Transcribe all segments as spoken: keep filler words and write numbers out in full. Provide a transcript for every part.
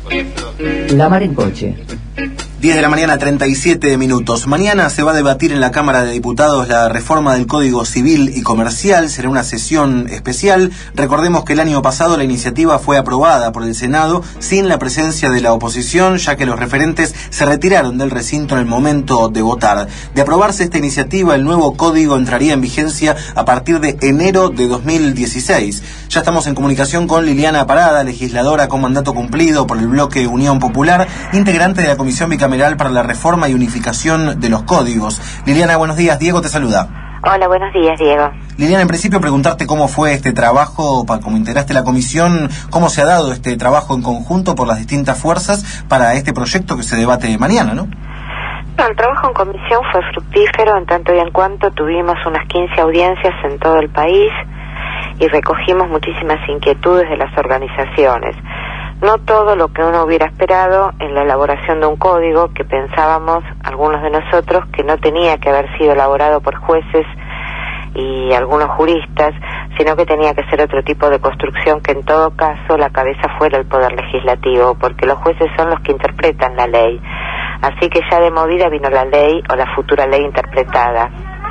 La Mar en Coche. diez de la mañana, treinta y siete minutos. Mañana se va a debatir en la Cámara de Diputados la reforma del Código Civil y Comercial. Será una sesión especial. Recordemos que el año pasado la iniciativa fue aprobada por el Senado sin la presencia de la oposición, ya que los referentes se retiraron del recinto en el momento de votar. De aprobarse esta iniciativa, el nuevo código entraría en vigencia a partir de enero de dos mil dieciséis. Ya estamos en comunicación con Liliana Parada, legisladora con mandato cumplido por el bloque Unión Popular, integrante de la Comisión Bicameral para la Reforma y Unificación de los Códigos. Liliana, buenos días. Diego te saluda. Hola, buenos días, Diego. Liliana, en principio preguntarte cómo fue este trabajo, para cómo integraste la comisión, cómo se ha dado este trabajo en conjunto por las distintas fuerzas para este proyecto que se debate mañana, ¿no? No, el trabajo en comisión fue fructífero en tanto y en cuanto tuvimos unas quince audiencias en todo el país y recogimos muchísimas inquietudes de las organizaciones. No todo lo que uno hubiera esperado en la elaboración de un código que pensábamos algunos de nosotros que no tenía que haber sido elaborado por jueces y algunos juristas, sino que tenía que ser otro tipo de construcción, que en todo caso la cabeza fuera el Poder Legislativo, porque los jueces son los que interpretan la ley. Así que ya de movida vino la ley o la futura ley interpretada.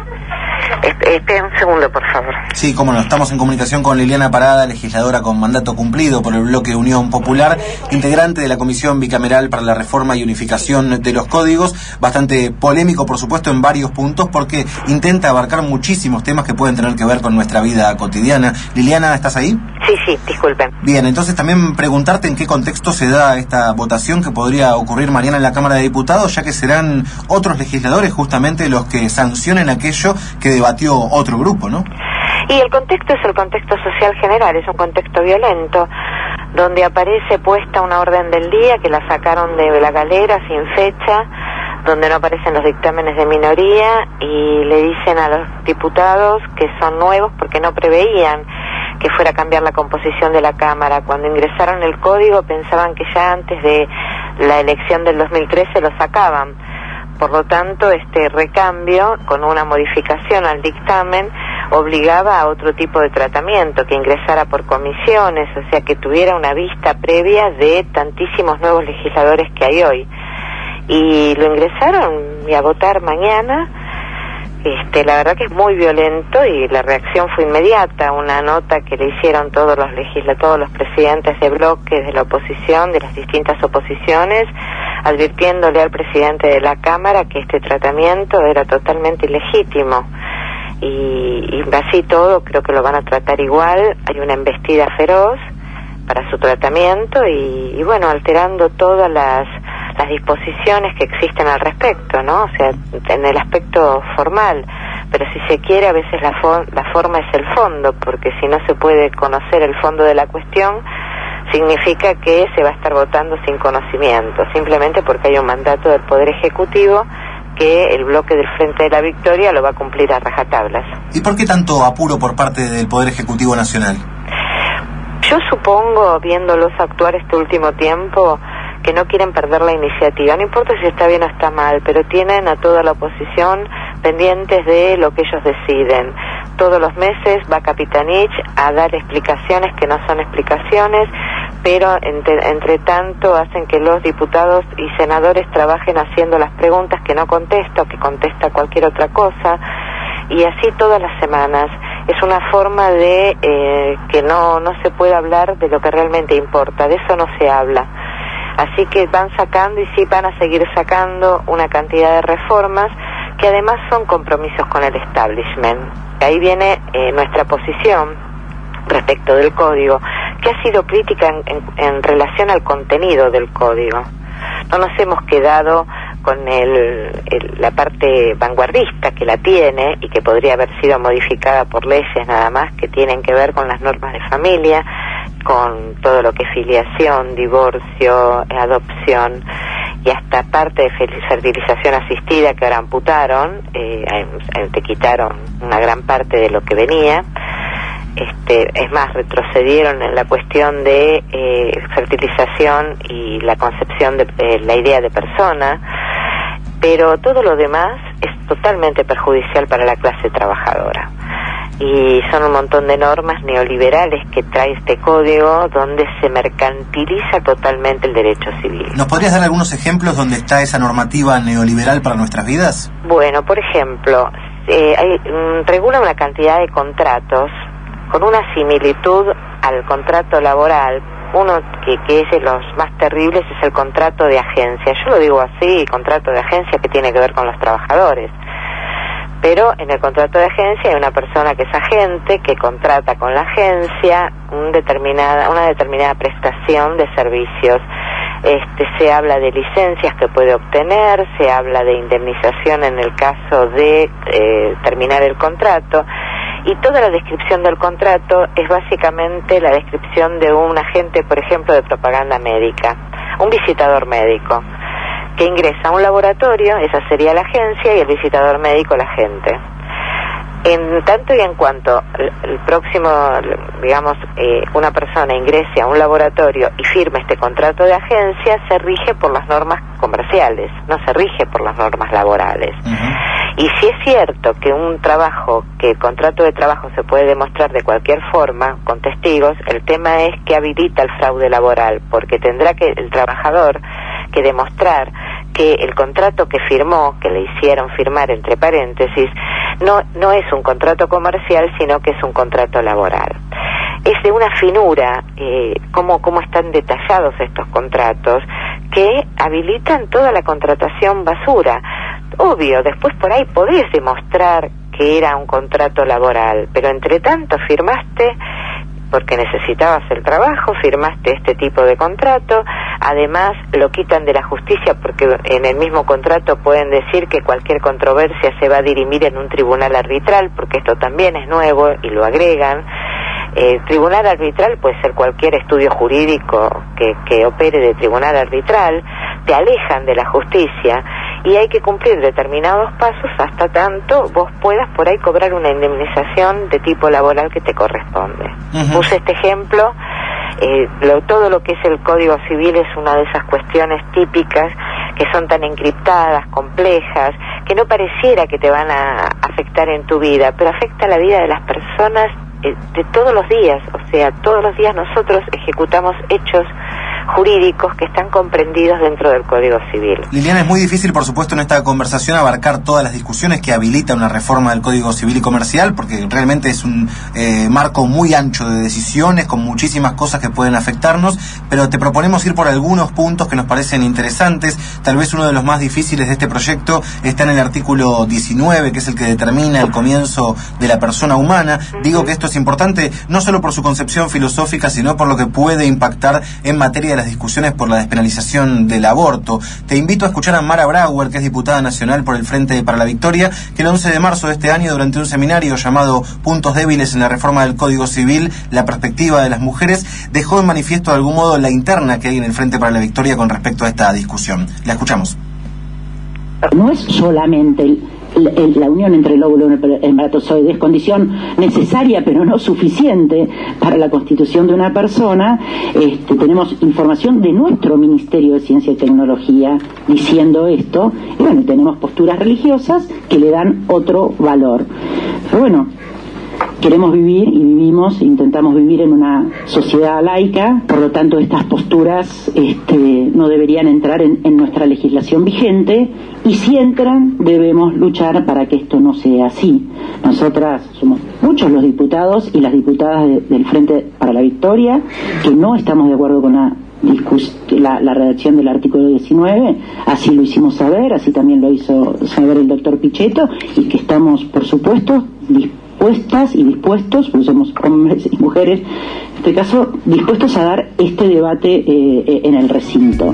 Espera un segundo, por favor. Sí, cómo no. Estamos en comunicación con Liliana Parada, legisladora con mandato cumplido por el bloque Unión Popular, integrante de la Comisión Bicameral para la Reforma y Unificación de los Códigos. Bastante polémico, por supuesto, en varios puntos, porque intenta abarcar muchísimos temas que pueden tener que ver con nuestra vida cotidiana. Liliana, ¿estás ahí? Sí, sí, disculpen. Bien, entonces también preguntarte en qué contexto se da esta votación que podría ocurrir mañana en la Cámara de Diputados, ya que serán otros legisladores justamente los que sancionen aquello que debatió otro grupo, ¿no? Y el contexto es el contexto social general, es un contexto violento, donde aparece puesta una orden del día que la sacaron de la galera sin fecha, donde no aparecen los dictámenes de minoría y le dicen a los diputados que son nuevos porque no preveían que fuera a cambiar la composición de la Cámara. Cuando ingresaron el código pensaban que ya antes de la elección del dos mil trece lo sacaban. Por lo tanto, este recambio, con una modificación al dictamen, obligaba a otro tipo de tratamiento, que ingresara por comisiones, o sea, que tuviera una vista previa de tantísimos nuevos legisladores que hay hoy. Y lo ingresaron y a votar mañana. Este, la verdad que es muy violento y la reacción fue inmediata. Una nota que le hicieron todos los legisladores, todos los presidentes de bloques de la oposición, de las distintas oposiciones, advirtiéndole al presidente de la Cámara que este tratamiento era totalmente ilegítimo. Y, y así todo creo que lo van a tratar igual. Hay una embestida feroz para su tratamiento y, y bueno, alterando todas las las disposiciones que existen al respecto, ¿no? O sea, en el aspecto formal, pero si se quiere a veces la, for la forma es el fondo, porque si no se puede conocer el fondo de la cuestión, significa que se va a estar votando sin conocimiento, simplemente porque hay un mandato del Poder Ejecutivo que el bloque del Frente de la Victoria lo va a cumplir a rajatablas. ¿Y por qué tanto apuro por parte del Poder Ejecutivo Nacional? Yo supongo, viéndolos actuar este último tiempo, que no quieren perder la iniciativa. No importa si está bien o está mal, pero tienen a toda la oposición pendientes de lo que ellos deciden. Todos los meses va Capitanich a dar explicaciones que no son explicaciones, pero entre, entre tanto hacen que los diputados y senadores trabajen haciendo las preguntas que no contesta o que contesta cualquier otra cosa, y así todas las semanas. Es una forma de eh, que no, no se puede hablar de lo que realmente importa, de eso no se habla. Así que van sacando y sí van a seguir sacando una cantidad de reformas que además son compromisos con el establishment. Ahí viene eh, nuestra posición respecto del código, que ha sido crítica en, en, en relación al contenido del código. No nos hemos quedado con el, el, la parte vanguardista que la tiene y que podría haber sido modificada por leyes nada más que tienen que ver con las normas de familia, con todo lo que es filiación, divorcio, adopción y hasta parte de fertilización asistida que ahora amputaron, eh, te quitaron una gran parte de lo que venía. Este, es más, retrocedieron en la cuestión de eh, fertilización y la concepción de eh, la idea de persona, pero todo lo demás es totalmente perjudicial para la clase trabajadora. y son un montón de normas neoliberales que trae este código donde se mercantiliza totalmente el derecho civil. ¿Nos podrías dar algunos ejemplos donde está esa normativa neoliberal para nuestras vidas? Bueno, por ejemplo, eh, hay, um, regula una cantidad de contratos con una similitud al contrato laboral. Uno que, que es de los más terribles es el contrato de agencia. Yo lo digo así, contrato de agencia que tiene que ver con los trabajadores. Pero en el contrato de agencia hay una persona que es agente, que contrata con la agencia un determinada, una determinada prestación de servicios. Este, se habla de licencias que puede obtener, se habla de indemnización en el caso de eh, terminar el contrato, y toda la descripción del contrato es básicamente la descripción de un agente, por ejemplo, de propaganda médica, un visitador médico, que ingresa a un laboratorio, esa sería la agencia, y el visitador médico la agente. En tanto y en cuanto el próximo, digamos, eh, una persona ingrese a un laboratorio y firme este contrato de agencia, se rige por las normas comerciales, no se rige por las normas laborales. Uh-huh. Y si es cierto que un trabajo, que el contrato de trabajo se puede demostrar de cualquier forma, con testigos, el tema es que habilita el fraude laboral, porque tendrá que el trabajador que demostrar que el contrato que firmó, que le hicieron firmar entre paréntesis, no, no es un contrato comercial, sino que es un contrato laboral. Es de una finura eh, cómo, cómo están detallados estos contratos, que habilitan toda la contratación basura. Obvio, después por ahí podés demostrar que era un contrato laboral, pero entre tanto firmaste porque necesitabas el trabajo, firmaste este tipo de contrato, además lo quitan de la justicia porque en el mismo contrato pueden decir que cualquier controversia se va a dirimir en un tribunal arbitral, porque esto también es nuevo y lo agregan. El tribunal arbitral puede ser cualquier estudio jurídico que, que opere de tribunal arbitral, te alejan de la justicia y hay que cumplir determinados pasos hasta tanto vos puedas por ahí cobrar una indemnización de tipo laboral que te corresponde. Uh-huh. Puse este ejemplo, eh, lo, todo lo que es el Código Civil es una de esas cuestiones típicas que son tan encriptadas, complejas, que no pareciera que te van a afectar en tu vida, pero afecta la vida de las personas eh, de todos los días. O sea, todos los días nosotros ejecutamos hechos jurídicos que están comprendidos dentro del Código Civil. Liliana, es muy difícil, por supuesto, en esta conversación abarcar todas las discusiones que habilita una reforma del Código Civil y Comercial, porque realmente es un eh, marco muy ancho de decisiones, con muchísimas cosas que pueden afectarnos, pero te proponemos ir por algunos puntos que nos parecen interesantes. Tal vez uno de los más difíciles de este proyecto está en el artículo diecinueve, que es el que determina el comienzo de la persona humana. Uh-huh. Digo que esto es importante no solo por su concepción filosófica, sino por lo que puede impactar en materia de las discusiones por la despenalización del aborto. Te invito a escuchar a Mara Brauer, que es diputada nacional por el Frente para la Victoria, que el once de marzo de este año, durante un seminario llamado Puntos débiles en la reforma del Código Civil, la perspectiva de las mujeres, dejó en manifiesto de algún modo la interna que hay en el Frente para la Victoria con respecto a esta discusión. La escuchamos. No es solamente el la unión entre el óvulo y el espermatozoide, es condición necesaria pero no suficiente para la constitución de una persona. Este, tenemos información de nuestro Ministerio de Ciencia y Tecnología diciendo esto, y bueno, tenemos posturas religiosas que le dan otro valor. Pero bueno, queremos vivir y vivimos, intentamos vivir en una sociedad laica, por lo tanto estas posturas este, no deberían entrar en, en nuestra legislación vigente, y si entran debemos luchar para que esto no sea así. Nosotras somos muchos los diputados y las diputadas de, del Frente para la Victoria que no estamos de acuerdo con la La, la redacción del artículo diecinueve, así lo hicimos saber, así también lo hizo saber el doctor Pichetto, y que estamos, por supuesto, dispuestas y dispuestos, porque somos hombres y mujeres, en este caso, dispuestos a dar este debate eh, en el recinto.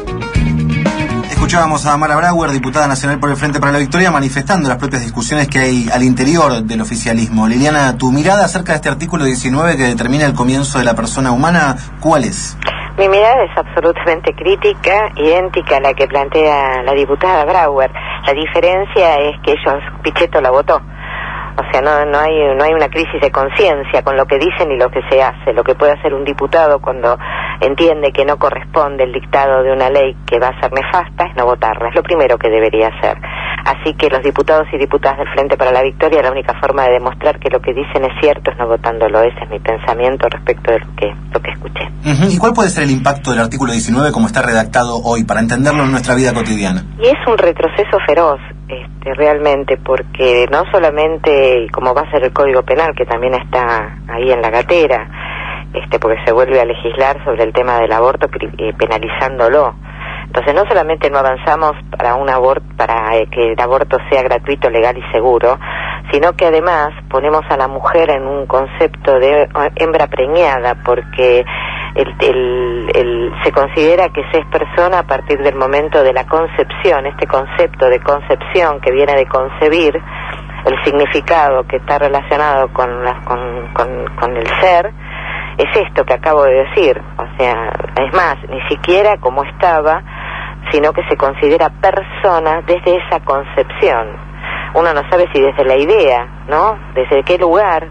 Escuchábamos a Mara Brauer, diputada nacional por el Frente para la Victoria, manifestando las propias discusiones que hay al interior del oficialismo. Liliana, tu mirada acerca de este artículo diecinueve que determina el comienzo de la persona humana, ¿cuál es? Mi mirada es absolutamente crítica, idéntica a la que plantea la diputada Brauer. La diferencia es que ellos, Pichetto la votó. O sea, no, no hay no hay una crisis de conciencia con lo que dicen y lo que se hace. Lo que puede hacer un diputado cuando entiende que no corresponde el dictado de una ley que va a ser nefasta es no votarla. Es lo primero que debería hacer. Así que los diputados y diputadas del Frente para la Victoria, la única forma de demostrar que lo que dicen es cierto es no votándolo. Ese es mi pensamiento respecto de lo que, lo que escuché. Uh-huh. ¿Y cuál puede ser el impacto del artículo diecinueve como está redactado hoy, para entenderlo en nuestra vida cotidiana? Y es un retroceso feroz, este, realmente, porque no solamente, como va a ser el Código Penal, que también está ahí en la gatera, este, porque se vuelve a legislar sobre el tema del aborto eh, penalizándolo. Entonces no solamente no avanzamos para un aborto, para eh, que el aborto sea gratuito, legal y seguro, sino que además ponemos a la mujer en un concepto de hembra preñada, porque el, el, el, se considera que se es persona a partir del momento de la concepción. Este concepto de concepción, que viene de concebir, el significado que está relacionado con, la, con, con, con el ser, es esto que acabo de decir. O sea, es más, ni siquiera como estaba, sino que se considera persona desde esa concepción. Uno no sabe si desde la idea, ¿no? Desde qué lugar,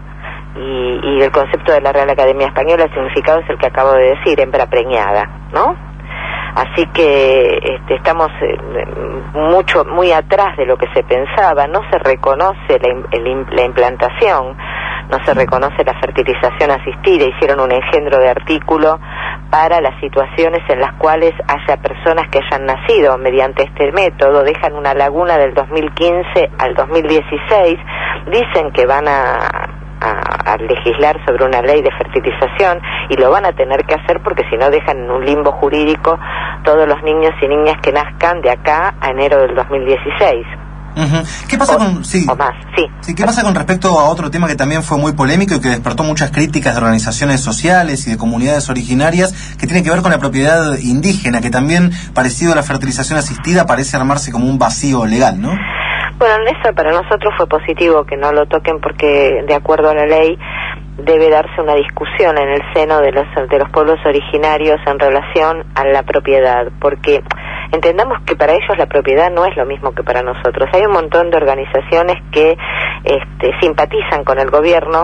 y, y el concepto de la Real Academia Española, el significado es el que acabo de decir, hembra preñada, ¿no? Así que este, estamos eh, mucho, muy atrás de lo que se pensaba. No se reconoce la, el, la implantación, no se reconoce la fertilización asistida. Hicieron un engendro de artículo para las situaciones en las cuales haya personas que hayan nacido mediante este método. Dejan una laguna del dos mil quince al dos mil dieciséis. Dicen que van a A, a legislar sobre una ley de fertilización, y lo van a tener que hacer porque si no dejan en un limbo jurídico todos los niños y niñas que nazcan de acá a enero del dos mil dieciséis. Uh-huh. ¿Qué pasa o, con sí, o más, sí. sí, ¿qué pasa con respecto a otro tema que también fue muy polémico y que despertó muchas críticas de organizaciones sociales y de comunidades originarias, que tiene que ver con la propiedad indígena, que también, parecido a la fertilización asistida, parece armarse como un vacío legal, ¿no? Bueno, en eso para nosotros fue positivo que no lo toquen, porque de acuerdo a la ley debe darse una discusión en el seno de los de los pueblos originarios en relación a la propiedad, porque entendamos que para ellos la propiedad no es lo mismo que para nosotros. Hay un montón de organizaciones que este, simpatizan con el gobierno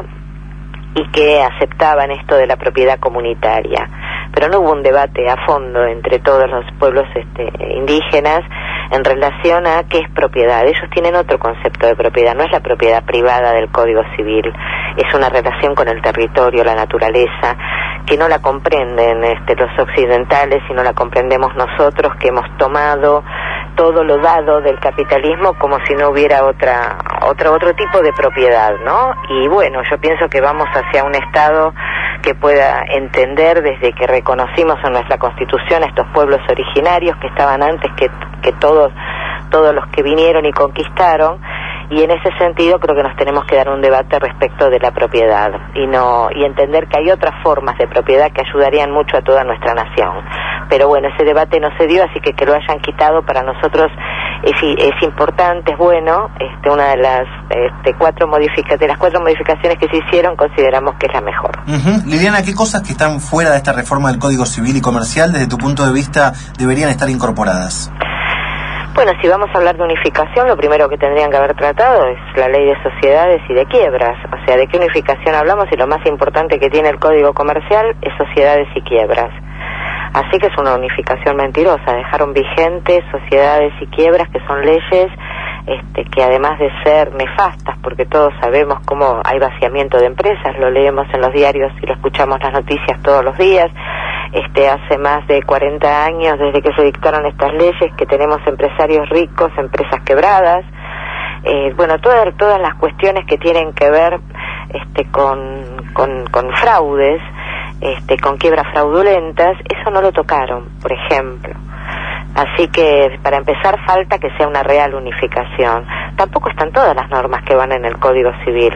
y que aceptaban esto de la propiedad comunitaria, pero no hubo un debate a fondo entre todos los pueblos este, indígenas en relación a qué es propiedad. Ellos tienen otro concepto de propiedad, no es la propiedad privada del Código Civil, es una relación con el territorio, la naturaleza, que no la comprenden este, los occidentales, y no la comprendemos nosotros, que hemos tomado todo lo dado del capitalismo como si no hubiera otra otro otro tipo de propiedad, ¿no? Y bueno, yo pienso que vamos hacia un Estado que pueda entender, desde que reconocimos en nuestra Constitución a estos pueblos originarios que estaban antes que, que todos todos los que vinieron y conquistaron, y en ese sentido creo que nos tenemos que dar un debate respecto de la propiedad y no y entender que hay otras formas de propiedad que ayudarían mucho a toda nuestra nación. Pero bueno, ese debate no se dio, así que que lo hayan quitado para nosotros es, es importante, es bueno. Este, una de las este, cuatro modificaciones, de las cuatro modificaciones que se hicieron, consideramos que es la mejor. Uh-huh. Liliana, ¿qué cosas que están fuera de esta reforma del Código Civil y Comercial, desde tu punto de vista, deberían estar incorporadas? Bueno, si vamos a hablar de unificación, lo primero que tendrían que haber tratado es la ley de sociedades y de quiebras. O sea, ¿de qué unificación hablamos? Y lo más importante que tiene el Código Comercial es sociedades y quiebras. Así que es una unificación mentirosa. Dejaron vigentes sociedades y quiebras, que son leyes este, que además de ser nefastas, porque todos sabemos cómo hay vaciamiento de empresas, lo leemos en los diarios y lo escuchamos en las noticias todos los días. Este, hace más de cuarenta años desde que se dictaron estas leyes que tenemos empresarios ricos, empresas quebradas, eh, bueno, todas todas las cuestiones que tienen que ver este, con, con, con fraudes, este, con quiebras fraudulentas, eso no lo tocaron, por ejemplo. Así que, para empezar, falta que sea una real unificación. Tampoco están todas las normas que van en el Código Civil.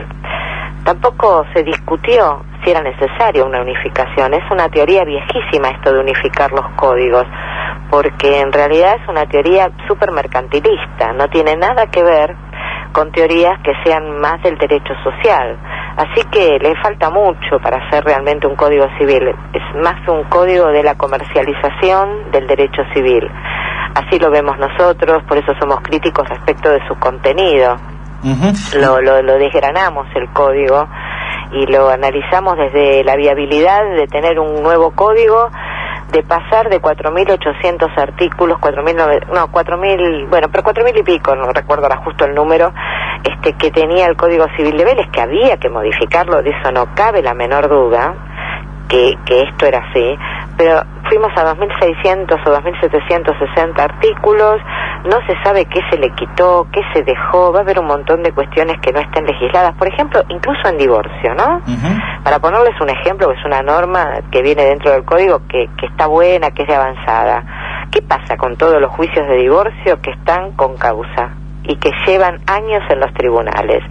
Tampoco se discutió si era necesaria una unificación. Es una teoría viejísima esto de unificar los códigos, porque en realidad es una teoría súper mercantilista, no tiene nada que ver con teorías que sean más del derecho social. Así que le falta mucho para hacer realmente un código civil. Es más un código de la comercialización del derecho civil. Así lo vemos nosotros, por eso somos críticos respecto de su contenido. Uh-huh. Lo, lo, lo desgranamos el código y lo analizamos desde la viabilidad de tener un nuevo código de pasar de cuatro mil ochocientos artículos, cuatro mil, no, cuatro mil, bueno, pero cuatro mil y pico, no recuerdo ahora justo el número, este, que tenía el Código Civil de Vélez, que había que modificarlo, de eso no cabe la menor duda, que, que esto era así, pero fuimos a dos mil seiscientos o dos mil setecientos sesenta artículos, no se sabe qué se le quitó, qué se dejó, va a haber un montón de cuestiones que no estén legisladas, por ejemplo, incluso en divorcio, ¿no? Uh-huh. Para ponerles un ejemplo, es una norma que viene dentro del código que, que está buena, que es de avanzada. ¿Qué pasa con todos los juicios de divorcio que están con causa y que llevan años en los tribunales?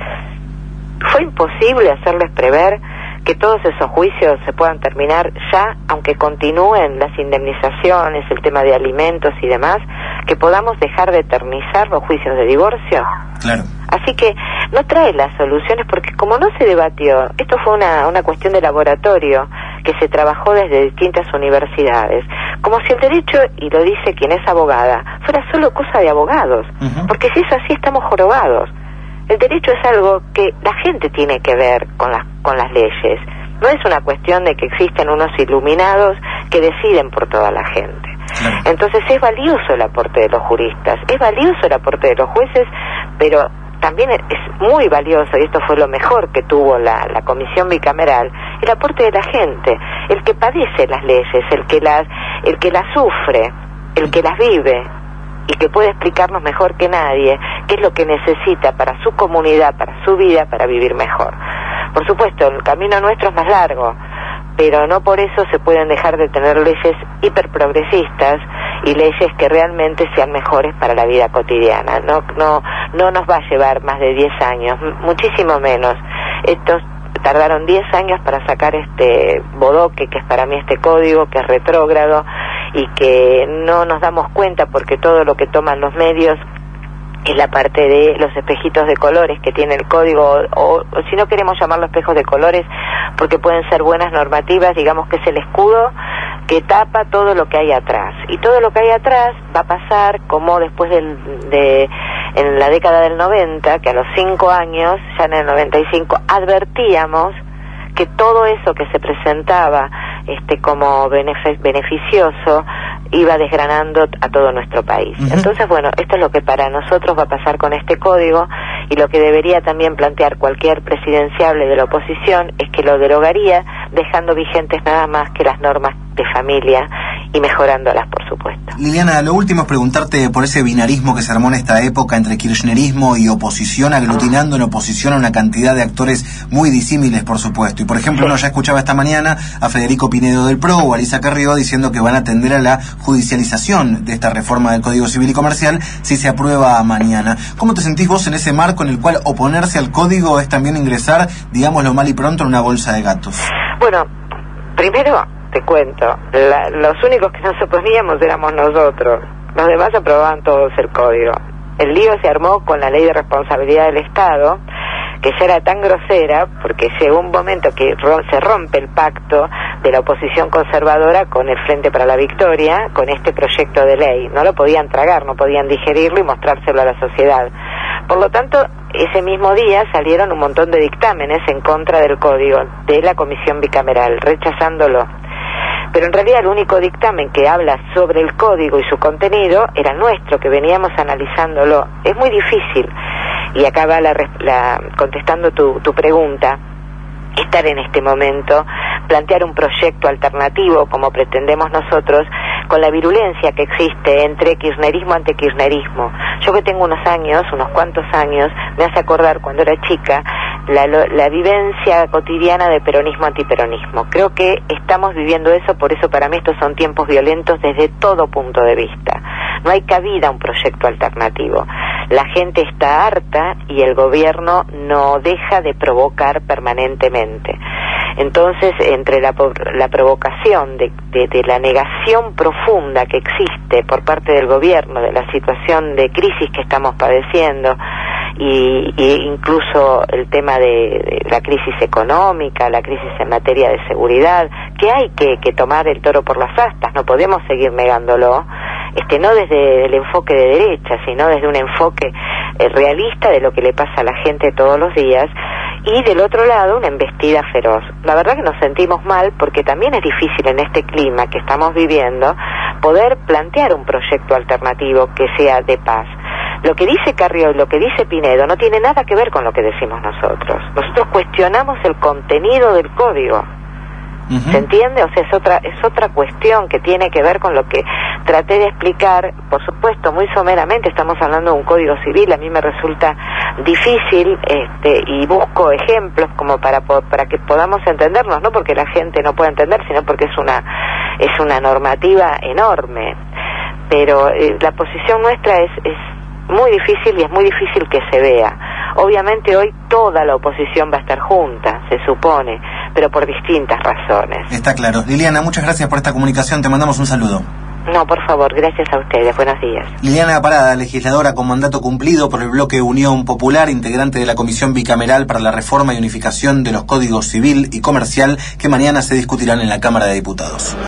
Fue imposible hacerles prever que todos esos juicios se puedan terminar ya, aunque continúen las indemnizaciones, el tema de alimentos y demás, que podamos dejar de eternizar los juicios de divorcio. Claro. Así que no trae las soluciones, porque como no se debatió, esto fue una, una cuestión de laboratorio que se trabajó desde distintas universidades, como si el derecho, y lo dice quien es abogada, fuera solo cosa de abogados, uh-huh. porque si es así estamos jorobados. El derecho es algo que la gente tiene que ver con las, con las leyes. No es una cuestión de que existen unos iluminados que deciden por toda la gente. Claro. Entonces es valioso el aporte de los juristas, es valioso el aporte de los jueces, pero también es muy valioso, y esto fue lo mejor que tuvo la, la comisión bicameral, el aporte de la gente, el que padece las leyes, el que las, el que las sufre, el que las vive, y que puede explicarnos mejor que nadie qué es lo que necesita para su comunidad, para su vida, para vivir mejor. Por supuesto, el camino nuestro es más largo, pero no por eso se pueden dejar de tener leyes hiperprogresistas y leyes que realmente sean mejores para la vida cotidiana. No, no, no nos va a llevar más de diez años, muchísimo menos. Estos tardaron diez años para sacar este bodoque, que es para mí este código, que es retrógrado, y que no nos damos cuenta porque todo lo que toman los medios es la parte de los espejitos de colores que tiene el código, o, o si no queremos llamarlo espejos de colores, porque pueden ser buenas normativas, digamos que es el escudo que tapa todo lo que hay atrás. Y todo lo que hay atrás va a pasar como después del, de, en la década del noventa, que a los cinco años, ya en el noventa y cinco, advertíamos que todo eso que se presentaba este como benefic- beneficioso iba desgranando a todo nuestro país. Uh-huh. Entonces, bueno, esto es lo que para nosotros va a pasar con este código, y lo que debería también plantear cualquier presidenciable de la oposición es que lo derogaría, dejando vigentes nada más que las normas de familia y mejorándolas, por supuesto. Liliana, lo último es preguntarte por ese binarismo que se armó en esta época entre kirchnerismo y oposición, aglutinando en oposición a una cantidad de actores muy disímiles, por supuesto. Y, por ejemplo, sí. uno ya escuchaba esta mañana a Federico Pinedo del P R O o a Elisa Carrió diciendo que van a atender a la judicialización de esta reforma del Código Civil y Comercial si se aprueba mañana. ¿Cómo te sentís vos en ese marco en el cual oponerse al código es también ingresar, digámoslo mal y pronto, en una bolsa de gatos? Bueno, primero te cuento, la, los únicos que nos oponíamos éramos nosotros, los demás aprobaban todos el código. El lío se armó con la ley de responsabilidad del Estado, que ya era tan grosera porque llegó un momento que ro- se rompe el pacto de la oposición conservadora con el Frente para la Victoria, con este proyecto de ley. No lo podían tragar, no podían digerirlo y mostrárselo a la sociedad. Por lo tanto, ese mismo día salieron un montón de dictámenes en contra del código de la comisión bicameral, rechazándolo. Pero en realidad el único dictamen que habla sobre el código y su contenido era nuestro, que veníamos analizándolo. Es muy difícil, y acá va la, la, contestando tu, tu pregunta, estar en este momento, plantear un proyecto alternativo como pretendemos nosotros, con la virulencia que existe entre kirchnerismo ante kirchnerismo. Yo que tengo unos años, unos cuantos años, me hace acordar cuando era chica la, la vivencia cotidiana de peronismo antiperonismo. Creo que estamos viviendo eso, por eso para mí estos son tiempos violentos desde todo punto de vista. No hay cabida a un proyecto alternativo. La gente está harta y el gobierno no deja de provocar permanentemente. Entonces, entre la, la provocación de, de, de la negación profunda que existe por parte del gobierno de la situación de crisis que estamos padeciendo, y, y incluso el tema de, de la crisis económica, la crisis en materia de seguridad, que hay que, que tomar el toro por las astas, no podemos seguir negándolo, este, no desde el enfoque de derecha, sino desde un enfoque eh, realista de lo que le pasa a la gente todos los días, y del otro lado una embestida feroz. La verdad que nos sentimos mal porque también es difícil en este clima que estamos viviendo poder plantear un proyecto alternativo que sea de paz. Lo que dice Carrió y lo que dice Pinedo no tiene nada que ver con lo que decimos nosotros. Nosotros cuestionamos el contenido del código. Uh-huh. ¿Se entiende? O sea, es otra es otra cuestión que tiene que ver con lo que traté de explicar, por supuesto, muy someramente. Estamos hablando de un código civil, a mí me resulta difícil este, y busco ejemplos como para para que podamos entendernos, no porque la gente no pueda entender, sino porque es una es una normativa enorme. Pero eh, la posición nuestra es, es muy difícil y es muy difícil que se vea. Obviamente hoy toda la oposición va a estar junta, se supone, pero por distintas razones. Está claro. Liliana, muchas gracias por esta comunicación, te mandamos un saludo. No, por favor, gracias a ustedes, buenos días. Liliana Parada, legisladora con mandato cumplido por el bloque Unión Popular, integrante de la Comisión Bicameral para la Reforma y Unificación de los Códigos Civil y Comercial, que mañana se discutirán en la Cámara de Diputados.